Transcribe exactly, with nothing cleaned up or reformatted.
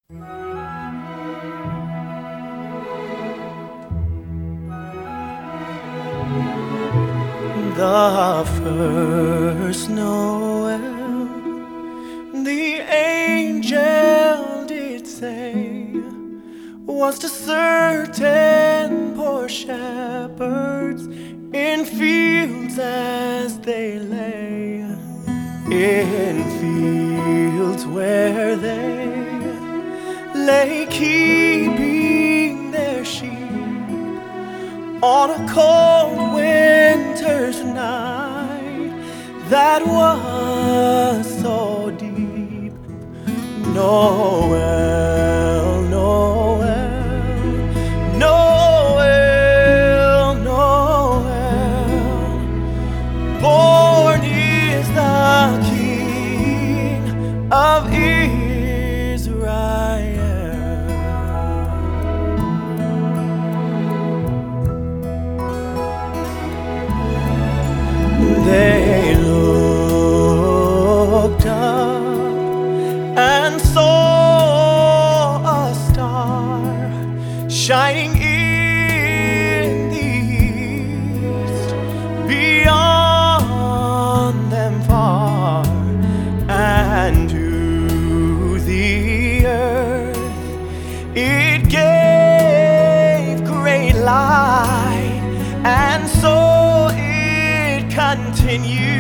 The first Noel, the angel did say, was to certain poor shepherds in fields as they lay, in fields where they lay keeping their sheep on a cold winter's night that was so deep. Noel, Noel, Noel, Noel, born is the King of Israel. They looked up and saw a star shining in the east, beyond them far, and to the earth it gave great light, and so continue